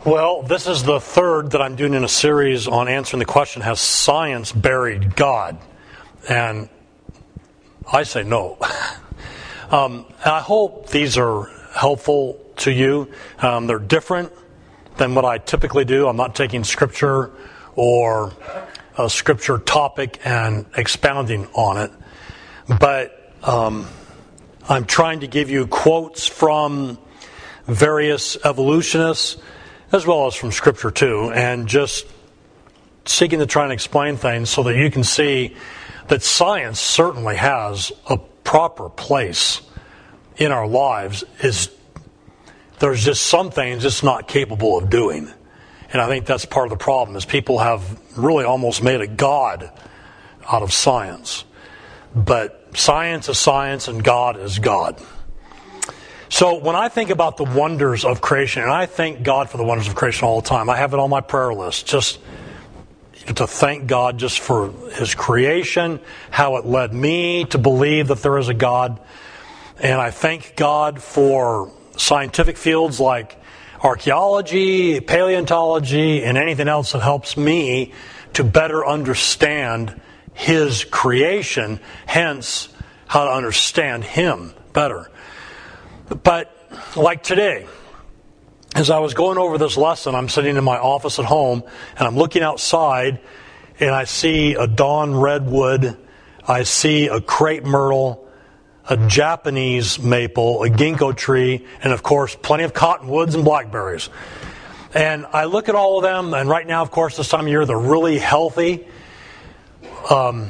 Well, this is the third that I'm doing in a series on answering the question, has science buried God? And I say no. And I hope these are helpful to you. They're different than what I typically do. I'm not taking Scripture or a Scripture topic and expounding on it. But I'm trying to give you quotes from various evolutionists, as well as from Scripture too, and just seeking to try and explain things so that you can see that science certainly has a proper place in our lives. There's just some things it's not capable of doing. And I think that's part of the problem, is people have really almost made a god out of science. But science is science and God is God. So when I think about the wonders of creation, and I thank God for the wonders of creation all the time, I have it on my prayer list, just to thank God just for His creation, how it led me to believe that there is a God. And I thank God for scientific fields like archaeology, paleontology, and anything else that helps me to better understand His creation, hence how to understand Him better. But like today, as I was going over this lesson, I'm sitting in my office at home, and I'm looking outside, and I see a dawn redwood, I see a crepe myrtle, a Japanese maple, a ginkgo tree, and of course, plenty of cottonwoods and blackberries. And I look at all of them, and right now, of course, this time of year, they're really healthy. And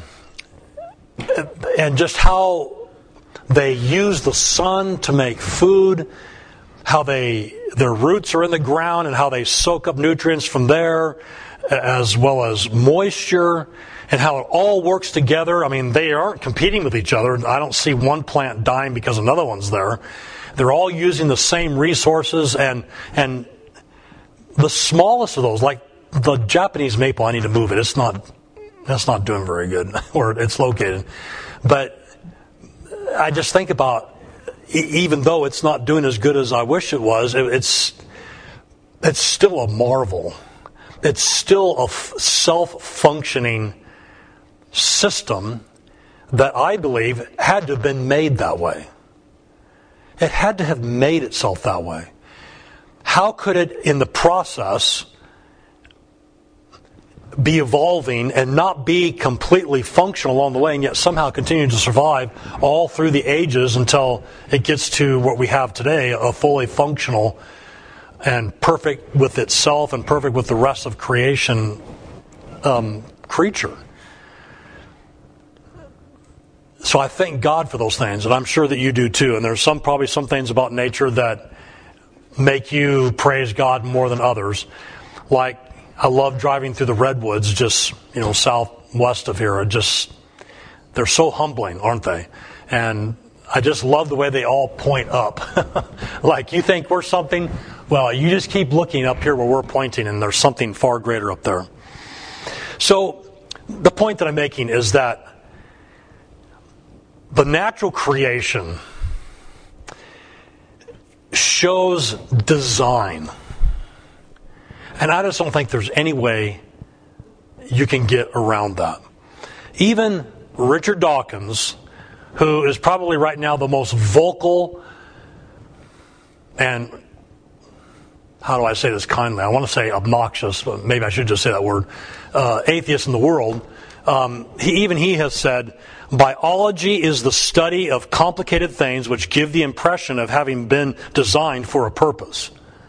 just how they use the sun to make food, how their roots are in the ground and how they soak up nutrients from there, as well as moisture, and how it all works together. I mean, they aren't competing with each other. I don't see one plant dying because another one's there. They're all using the same resources, and the smallest of those, like the Japanese maple, I need to move it. That's not doing very good where it's located. But I just think about, even though it's not doing as good as I wish it was, it's still a marvel. It's still a self-functioning system that I believe had to have been made that way. It had to have made itself that way. How could it, in the process, be evolving and not be completely functional along the way, and yet somehow continue to survive all through the ages until it gets to what we have today, a fully functional and perfect with itself and perfect with the rest of creation creature. So I thank God for those things, and I'm sure that you do too. And there's probably some things about nature that make you praise God more than others. Like, I love driving through the redwoods just, southwest of here. They're so humbling, aren't they? And I just love the way they all point up. Like, you think we're something? Well, you just keep looking up here where we're pointing, and there's something far greater up there. So, the point that I'm making is that the natural creation shows design. And I just don't think there's any way you can get around that. Even Richard Dawkins, who is probably right now the most vocal and, how do I say this kindly? I want to say obnoxious, but maybe I should just say that word, atheist in the world. He has said, biology is the study of complicated things which give the impression of having been designed for a purpose.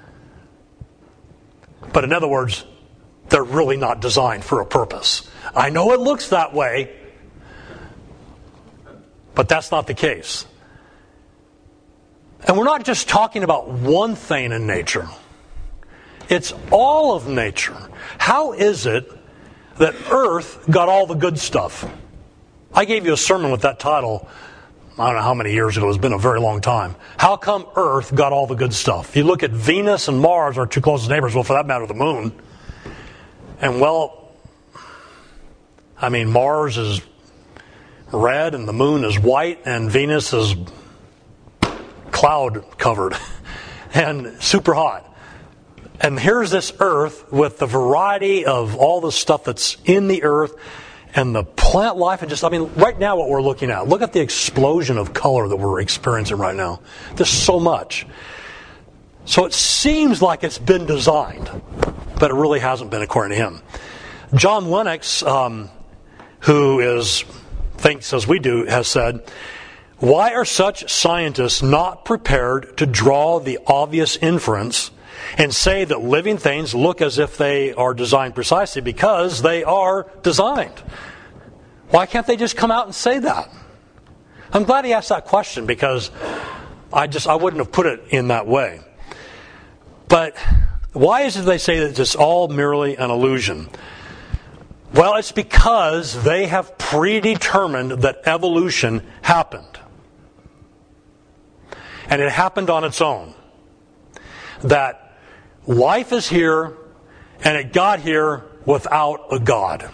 But in other words, they're really not designed for a purpose. I know it looks that way, but that's not the case. And we're not just talking about one thing in nature. It's all of nature. How is it that Earth got all the good stuff? I gave you a sermon with that title, I don't know how many years ago, it's been a very long time. How come Earth got all the good stuff? You look at Venus and Mars, our two closest neighbors, well, for that matter, the moon. And Mars is red and the moon is white and Venus is cloud covered and super hot. And here's this earth with the variety of all the stuff that's in the earth and the plant life. And right now what we're looking at, look at the explosion of color that we're experiencing right now. There's so much. So it seems like it's been designed, but it really hasn't been according to him. John Lennox, who thinks as we do, has said, "Why are such scientists not prepared to draw the obvious inference and say that living things look as if they are designed precisely because they are designed? Why can't they just come out and say that?" I'm glad he asked that question, because I wouldn't have put it in that way. But why is it they say that it's all merely an illusion? Well, it's because they have predetermined that evolution happened. And it happened on its own. That life is here, and it got here without a God.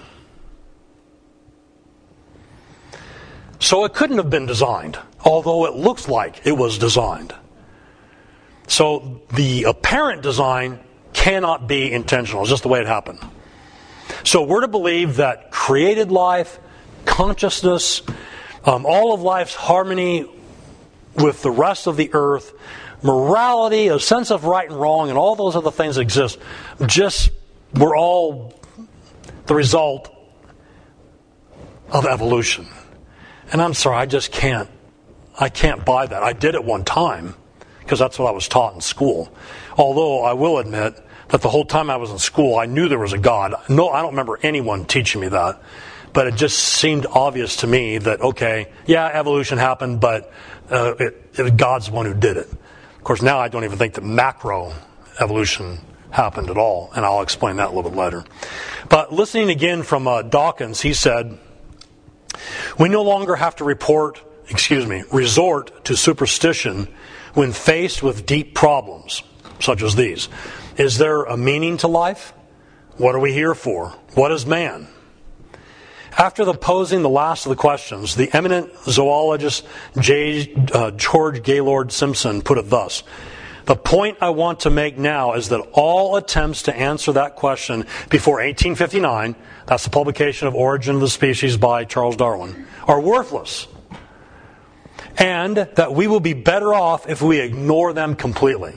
So it couldn't have been designed, although it looks like it was designed. So the apparent design cannot be intentional. It's just the way it happened. So we're to believe that created life, consciousness, all of life's harmony with the rest of the earth, morality, a sense of right and wrong, and all those other things that exist, we're all the result of evolution. And I'm sorry, I can't buy that. I did it one time, because that's what I was taught in school. Although I will admit that the whole time I was in school, I knew there was a God. No, I don't remember anyone teaching me that. But it just seemed obvious to me that, okay, yeah, evolution happened, but God's the one who did it. Of course, now I don't even think that macro evolution happened at all, and I'll explain that a little bit later. But listening again from Dawkins, he said, "We no longer have to resort to superstition when faced with deep problems, such as these. Is there a meaning to life? What are we here for? What is man?" After posing the last of the questions, the eminent zoologist George Gaylord Simpson put it thus: "The point I want to make now is that all attempts to answer that question before 1859, that's the publication of Origin of the Species by Charles Darwin, are worthless, and that we will be better off if we ignore them completely."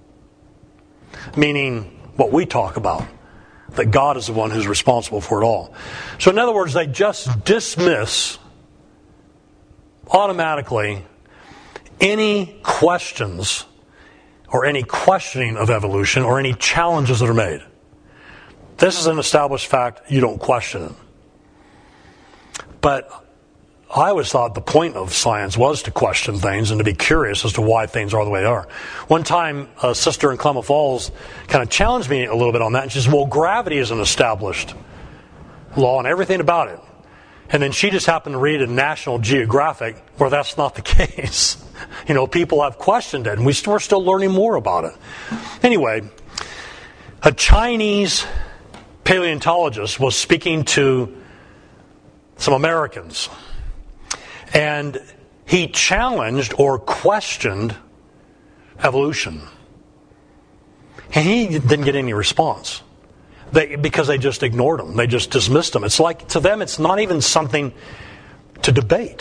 Meaning what we talk about, that God is the one who's responsible for it all. So in other words, they just dismiss automatically any questions or any questioning of evolution or any challenges that are made. This is an established fact, you don't question it. But I always thought the point of science was to question things and to be curious as to why things are the way they are. One time, a sister in Klamath Falls kind of challenged me a little bit on that, and she said, "Well, gravity is an established law and everything about it." And then she just happened to read in National Geographic where that's not the case. People have questioned it, and we're still learning more about it. Anyway, a Chinese paleontologist was speaking to some Americans, and he challenged or questioned evolution. And he didn't get any response. Because they just ignored him. They just dismissed him. It's like, to them, it's not even something to debate.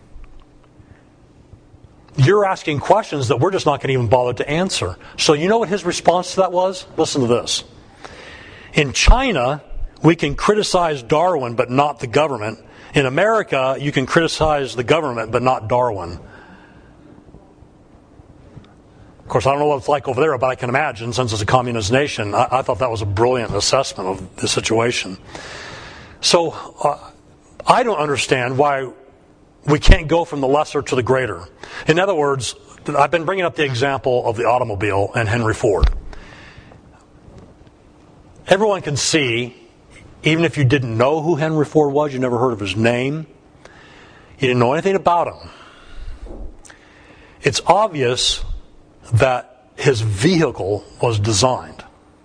You're asking questions that we're just not going to even bother to answer. So you know what his response to that was? Listen to this. "In China, we can criticize Darwin, but not the government. In America, you can criticize the government, but not Darwin." Of course, I don't know what it's like over there, but I can imagine, since it's a communist nation, I thought that was a brilliant assessment of the situation. So, I don't understand why we can't go from the lesser to the greater. In other words, I've been bringing up the example of the automobile and Henry Ford. Everyone can see, even if you didn't know who Henry Ford was, you never heard of his name, you didn't know anything about him, it's obvious that his vehicle was designed.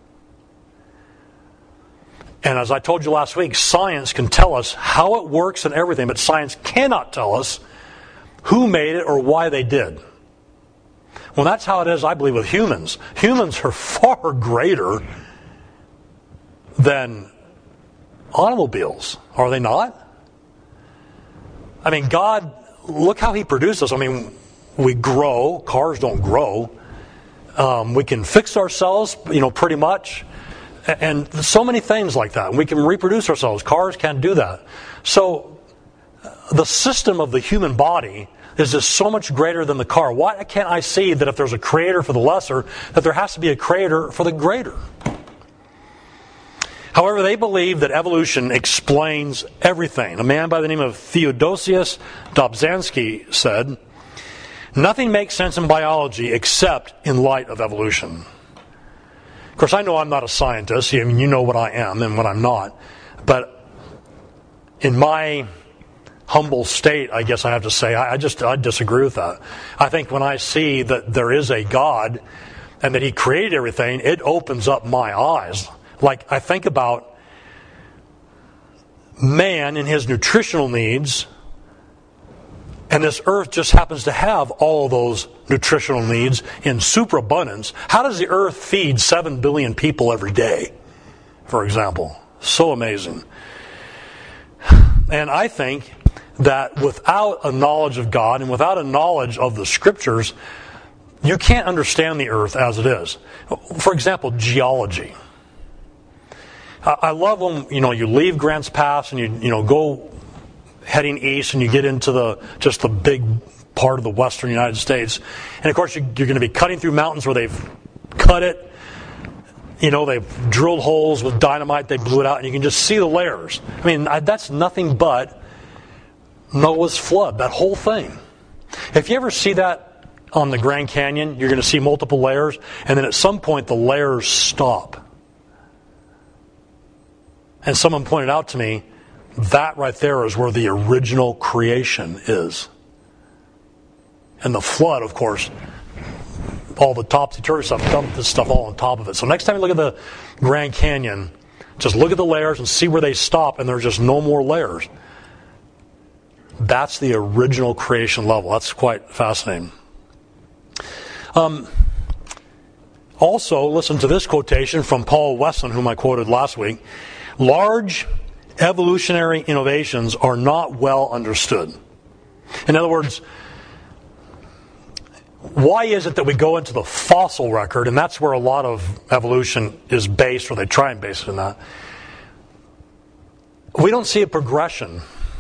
And as I told you last week, science can tell us how it works and everything, but science cannot tell us who made it or why they did. Well, that's how it is, I believe, with humans. Humans are far greater than automobiles, are they not? I mean, God, look how He produced us. I mean, we grow. Cars don't grow. We can fix ourselves, pretty much. And so many things like that. We can reproduce ourselves. Cars can't do that. So the system of the human body is just so much greater than the car. Why can't I see that if there's a creator for the lesser, that there has to be a creator for the greater? However, they believe that evolution explains everything. A man by the name of Theodosius Dobzhansky said, "Nothing makes sense in biology except in light of evolution." Of course, I know I'm not a scientist. I mean, you know what I am and what I'm not. But in my humble state, I guess I have to say, I disagree with that. I think when I see that there is a God and that He created everything, it opens up my eyes. Like, I think about man and his nutritional needs, and this earth just happens to have all those nutritional needs in superabundance. How does the earth feed 7 billion people every day, for example? So amazing. And I think that without a knowledge of God and without a knowledge of the Scriptures, you can't understand the earth as it is. For example, geology. I love when you leave Grants Pass and you go heading east and you get into the big part of the western United States, and of course you're going to be cutting through mountains where they've cut it. They've drilled holes with dynamite, they blew it out, and you can just see the layers. I mean, that's nothing but Noah's flood, that whole thing. If you ever see that on the Grand Canyon, you're going to see multiple layers, and then at some point the layers stop. And someone pointed out to me, that right there is where the original creation is. And the flood, of course, all the topsy-turvy stuff, dumped this stuff all on top of it. So next time you look at the Grand Canyon, just look at the layers and see where they stop, and there's just no more layers. That's the original creation level. That's quite fascinating. Also, listen to this quotation from Paul Wesson, whom I quoted last week. "Large evolutionary innovations are not well understood." In other words, why is it that we go into the fossil record, and that's where a lot of evolution is based, or they try and base it in that? We don't see a progression.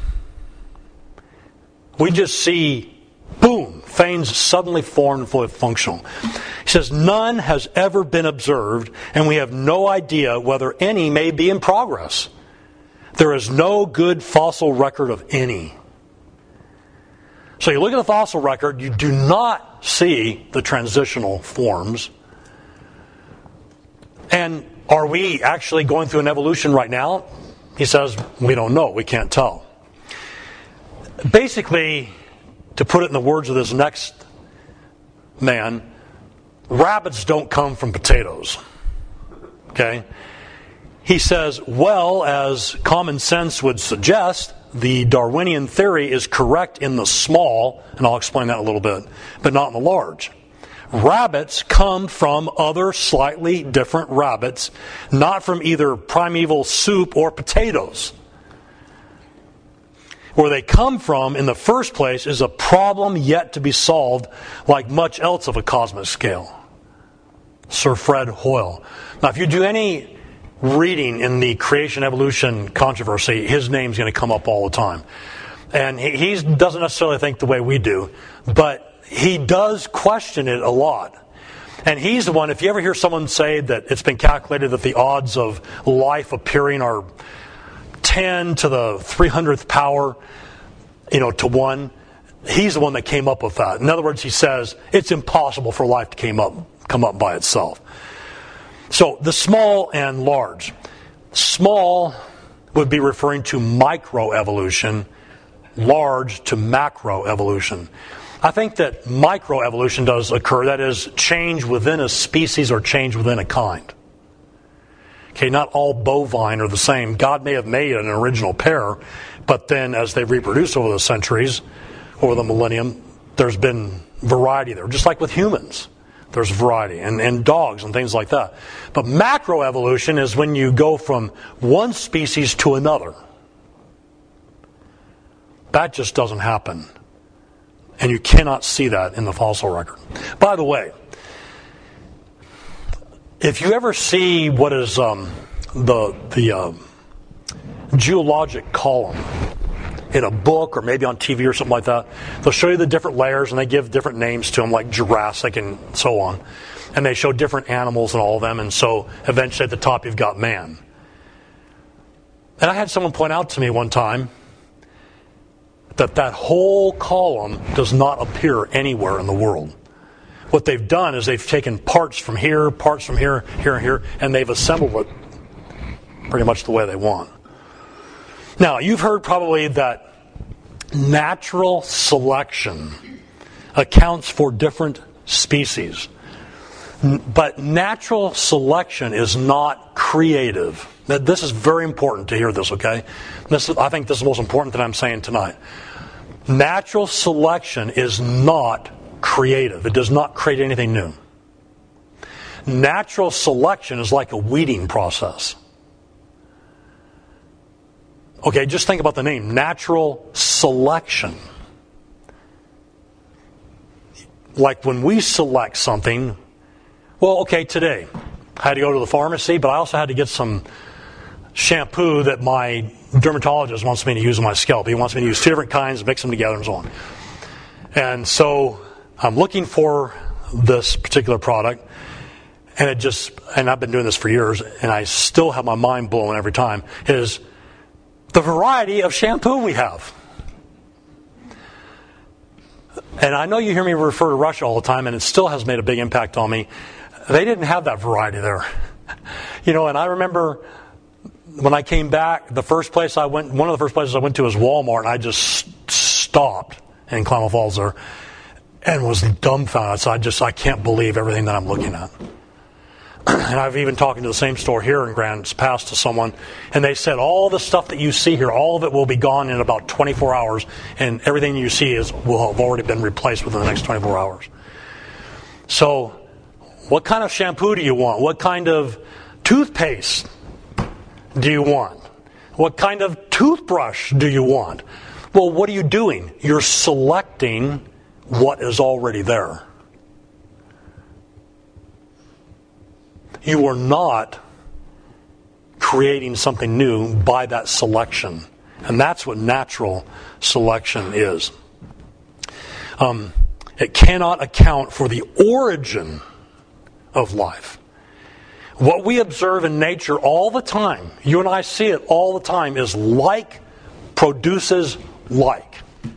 We just see, boom, things suddenly formed and fully functional. He says, "None has ever been observed, and we have no idea whether any may be in progress. There is no good fossil record of any." So you look at the fossil record, you do not see the transitional forms. And are we actually going through an evolution right now? He says, we don't know, we can't tell. Basically, to put it in the words of this next man, rabbits don't come from potatoes. Okay? He says, well, as common sense would suggest, the Darwinian theory is correct in the small, and I'll explain that in a little bit, but not in the large. Rabbits come from other slightly different rabbits, not from either primeval soup or potatoes. Where they come from in the first place is a problem yet to be solved, like much else of a cosmic scale. Sir Fred Hoyle. Now, if you do any reading in the creation evolution controversy, his name's going to come up all the time. And he doesn't necessarily think the way we do, but he does question it a lot. And he's the one, if you ever hear someone say that it's been calculated that the odds of life appearing are 10 to the 300th power, to 1, he's the one that came up with that. In other words, he says it's impossible for life to come up by itself. So the small and large. Small would be referring to microevolution, large to macroevolution. I think that microevolution does occur, that is, change within a species or change within a kind. Okay, not all bovine are the same. God may have made an original pair, but then as they reproduce over the centuries, over the millennium, there's been variety there, just like with humans. There's variety, and dogs and things like that. But macroevolution is when you go from one species to another. That just doesn't happen. And you cannot see that in the fossil record. By the way, if you ever see what is the geologic column in a book or maybe on TV or something like that, they'll show you the different layers and they give different names to them, like Jurassic and so on. And they show different animals and all of them, and so eventually at the top you've got man. And I had someone point out to me one time that whole column does not appear anywhere in the world. What they've done is they've taken parts from here, here, and here, and they've assembled it pretty much the way they want. Now, you've heard probably that natural selection accounts for different species. But natural selection is not creative. Now, this is very important to hear this, okay? I think this is the most important that I'm saying tonight. Natural selection is not creative. It does not create anything new. Natural selection is like a weeding process. Okay, just think about the name, natural selection. Like when we select something, well, okay, today I had to go to the pharmacy, but I also had to get some shampoo that my dermatologist wants me to use on my scalp. He wants me to use 2 different kinds, mix them together and so on. And so I'm looking for this particular product, and I've been doing this for years, and I still have my mind blown every time, is the variety of shampoo we have. And I know you hear me refer to Russia all the time, and it still has made a big impact on me. They didn't have that variety there. And I remember when I came back, one of the first places I went to was Walmart, and I just stopped in Klamath Falls there and was dumbfounded. So I can't believe everything that I'm looking at. And I've even talking to the same store here in Grants Pass to someone, and they said all the stuff that you see here, all of it will be gone in about 24 hours, and everything you see will have already been replaced within the next 24 hours. So, what kind of shampoo do you want? What kind of toothpaste do you want? What kind of toothbrush do you want? Well, what are you doing? You're selecting what is already there. You are not creating something new by that selection. And that's what natural selection is. It cannot account for the origin of life. What we observe in nature all the time, you and I see it all the time, is like produces like.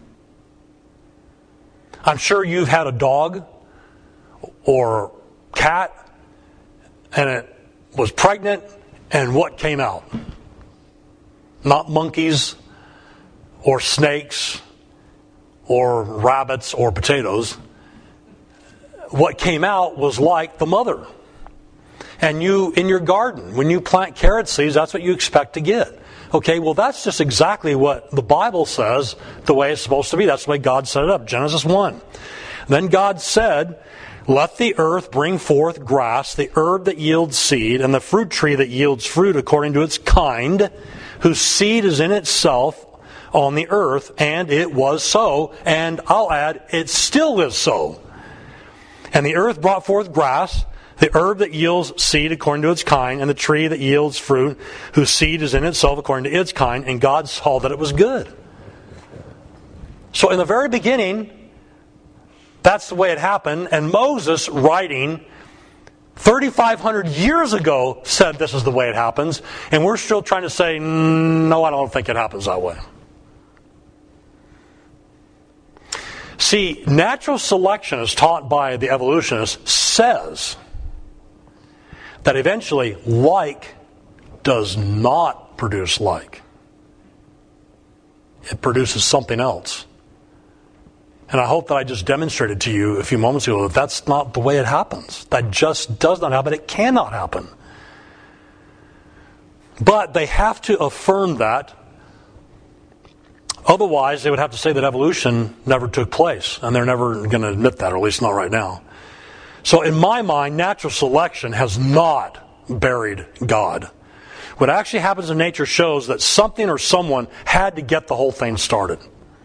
I'm sure you've had a dog or cat, and it was pregnant, and what came out? Not monkeys or snakes or rabbits or potatoes. What came out was like the mother. And you, in your garden, when you plant carrot seeds, that's what you expect to get. Okay, well that's just exactly what the Bible says the way it's supposed to be. That's the way God set it up. Genesis 1. Then God said, "Let the earth bring forth grass, the herb that yields seed, and the fruit tree that yields fruit according to its kind, whose seed is in itself on the earth." And it was so. And I'll add, it still is so. And the earth brought forth grass, the herb that yields seed according to its kind, and the tree that yields fruit, whose seed is in itself according to its kind. And God saw that it was good. So in the very beginning, that's the way it happened. And Moses, writing 3,500 years ago, said this is the way it happens. And we're still trying to say, no, I don't think it happens that way. See, natural selection, as taught by the evolutionists, says that eventually like does not produce like. It produces something else. And I hope that I just demonstrated to you a few moments ago that that's not the way it happens. That just does not happen. It cannot happen. But they have to affirm that Otherwise, they would have to say that evolution never took place, and they're never going to admit that, or at least not right now. So in my mind, natural selection has not buried God. What actually happens in nature shows that something or someone had to get the whole thing started.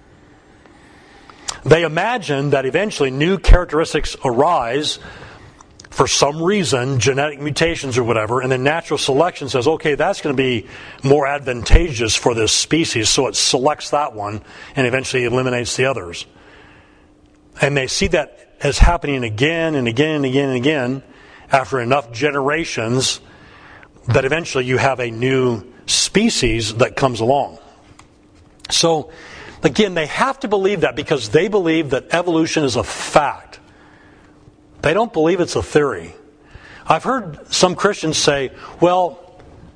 They imagine that eventually new characteristics arise for some reason, genetic mutations or whatever, and then natural selection says, okay, that's going to be more advantageous for this species, so it selects that one and eventually eliminates the others. And they see that as happening again and again and again and again after enough generations that eventually you have a new species that comes along. So, again, they have to believe that because they believe that evolution is a fact. They don't believe it's a theory. I've heard some Christians say, well,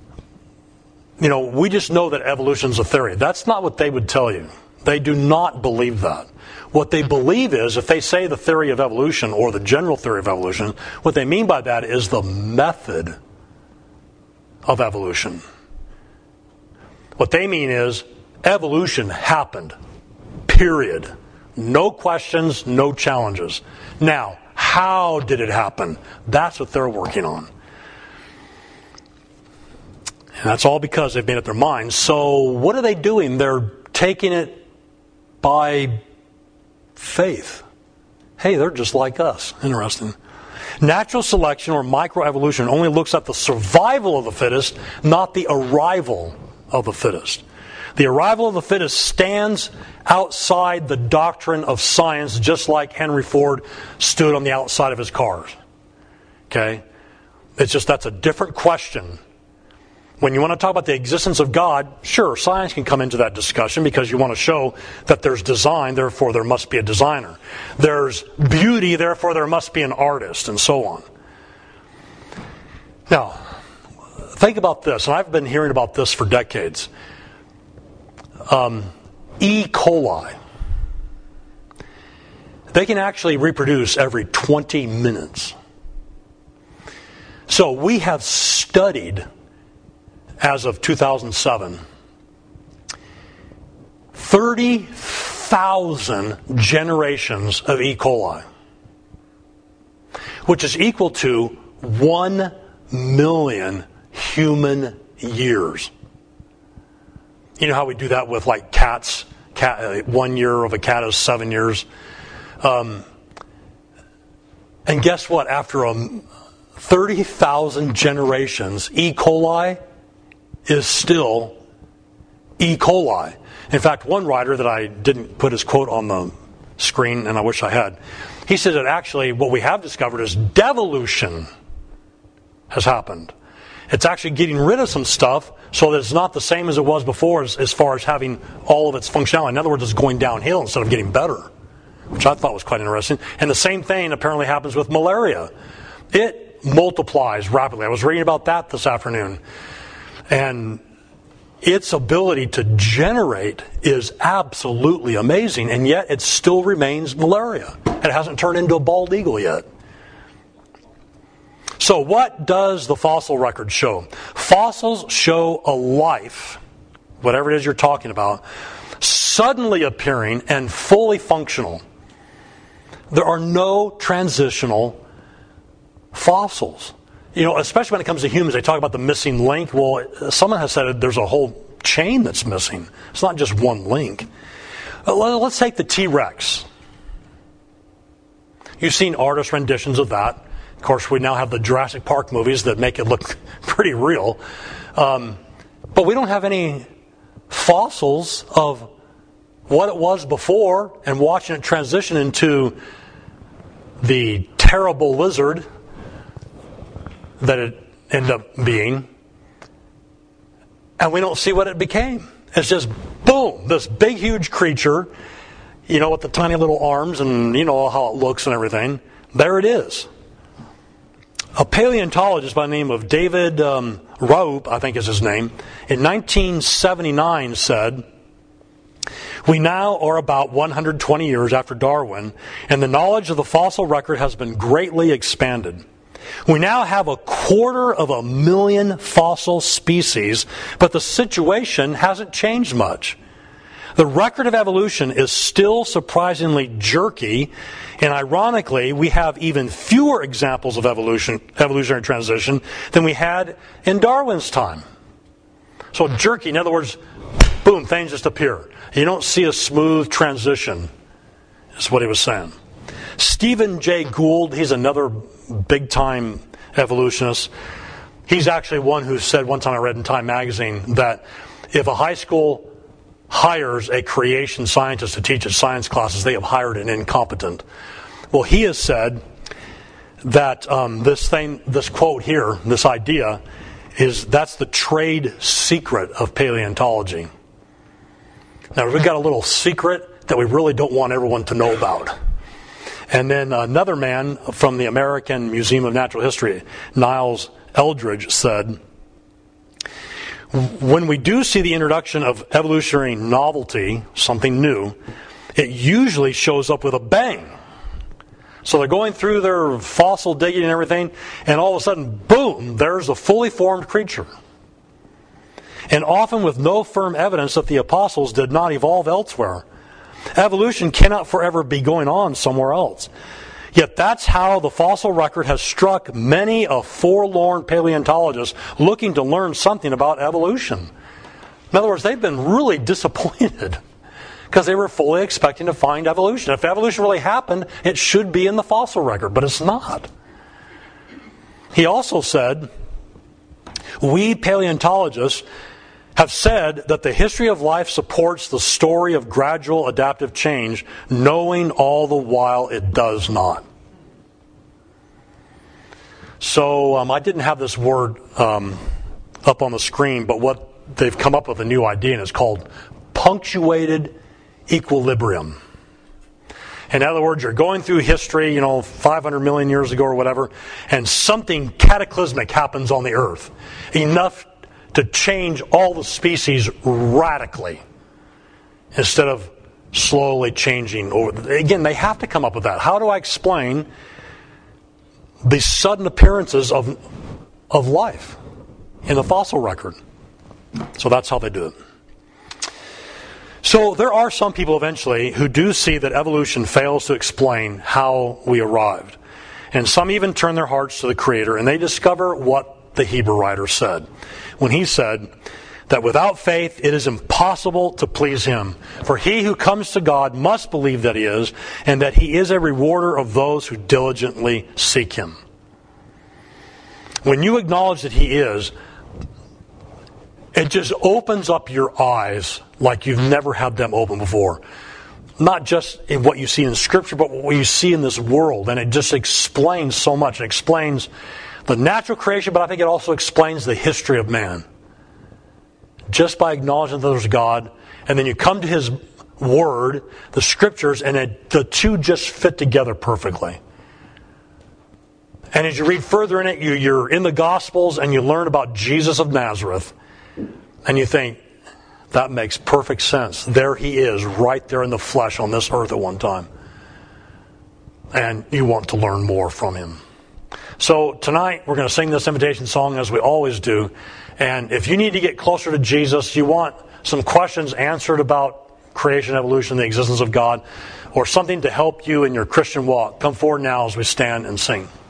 we just know that evolution is a theory. That's not what they would tell you. They do not believe that. What they believe is, if they say the theory of evolution or the general theory of evolution, what they mean by that is the method of evolution. What they mean is, evolution happened. Period. No questions, no challenges. Now, how did it happen? That's what they're working on. And that's all because they've made up their minds. So what are they doing? They're taking it by faith. Hey, they're just like us. Interesting. Natural selection or microevolution only looks at the survival of the fittest, not the arrival of the fittest. The arrival of the fittest stands outside the doctrine of science, just like Henry Ford stood on the outside of his cars. Okay? It's just that's a different question. When you want to talk about the existence of God, sure, science can come into that discussion because you want to show that there's design, therefore there must be a designer. There's beauty, therefore there must be an artist, and so on. Now, think about this, and I've been hearing about this for decades. E. coli. They can actually reproduce every 20 minutes. So we have studied, as of 2007, 30,000 generations of E. coli, which is equal to 1 million human years. You know how we do that with like cats? 1 year of a cat is 7 years. And guess what? After 30,000 generations, E. coli is still E. coli. In fact, one writer that I didn't put his quote on the screen, and I wish I had, he said that actually what we have discovered is devolution has happened. It's actually getting rid of some stuff so that it's not the same as it was before as far as having all of its functionality. In other words, it's going downhill instead of getting better, which I thought was quite interesting. And the same thing apparently happens with malaria. It multiplies rapidly. I was reading about that this afternoon. And its ability to generate is absolutely amazing, and yet it still remains malaria. It hasn't turned into a bald eagle yet. So what does the fossil record show? Fossils show a life, whatever it is you're talking about, suddenly appearing and fully functional. There are no transitional fossils. Especially when it comes to humans, they talk about the missing link. Well, someone has said there's a whole chain that's missing. It's not just one link. Let's take the T-Rex. You've seen artist renditions of that. Of course, we now have the Jurassic Park movies that make it look pretty real. But we don't have any fossils of what it was before and watching it transition into the terrible lizard that it ended up being. And we don't see what it became. It's just, boom, this big, huge creature, with the tiny little arms and how it looks and everything. There it is. A paleontologist by the name of David Raup, I think is his name, in 1979 said, "We now are about 120 years after Darwin, and the knowledge of the fossil record has been greatly expanded. We now have 250,000 fossil species, but the situation hasn't changed much. The record of evolution is still surprisingly jerky, and ironically, we have even fewer examples of evolutionary transition than we had in Darwin's time. So jerky, in other words, boom, things just appear. You don't see a smooth transition, is what he was saying. Stephen Jay Gould, he's another big-time evolutionist. He's actually one who said, one time I read in Time magazine, that if a high school hires a creation scientist to teach its science classes, they have hired an incompetent. Well, he has said that this quote here, this idea, that's the trade secret of paleontology. Now, we've got a little secret that we really don't want everyone to know about. And then another man from the American Museum of Natural History, Niles Eldridge, said, when we do see the introduction of evolutionary novelty, something new, it usually shows up with a bang. So they're going through their fossil digging and everything, and all of a sudden, boom, there's a fully formed creature. And often with no firm evidence that the apostles did not evolve elsewhere. Evolution cannot forever be going on somewhere else. Yet that's how the fossil record has struck many a forlorn paleontologist looking to learn something about evolution. In other words, they've been really disappointed because they were fully expecting to find evolution. If evolution really happened, it should be in the fossil record, but it's not. He also said, we paleontologists have said that the history of life supports the story of gradual adaptive change, knowing all the while it does not. So I didn't have this word up on the screen, but what they've come up with a new idea, and it's called punctuated equilibrium. In other words, you're going through history, 500 million years ago or whatever, and something cataclysmic happens on the earth. Enough to change all the species radically instead of slowly changing. Again, they have to come up with that. How do I explain the sudden appearances of life in the fossil record? So that's how they do it. So there are some people eventually who do see that evolution fails to explain how we arrived. And some even turn their hearts to the Creator, and they discover what the Hebrew writer said when he said that without faith it is impossible to please Him. For he who comes to God must believe that He is, and that He is a rewarder of those who diligently seek Him. When you acknowledge that He is, it just opens up your eyes like you've never had them open before. Not just in what you see in Scripture, but what you see in this world. And it just explains so much. It explains the natural creation, but I think it also explains the history of man. Just by acknowledging that there's God, and then you come to His Word, the Scriptures, and the two just fit together perfectly. And as you read further in it, you're in the Gospels, and you learn about Jesus of Nazareth, and you think, that makes perfect sense. There He is, right there in the flesh on this earth at one time. And you want to learn more from Him. So tonight we're going to sing this invitation song as we always do. And if you need to get closer to Jesus, you want some questions answered about creation, evolution, the existence of God, or something to help you in your Christian walk, come forward now as we stand and sing.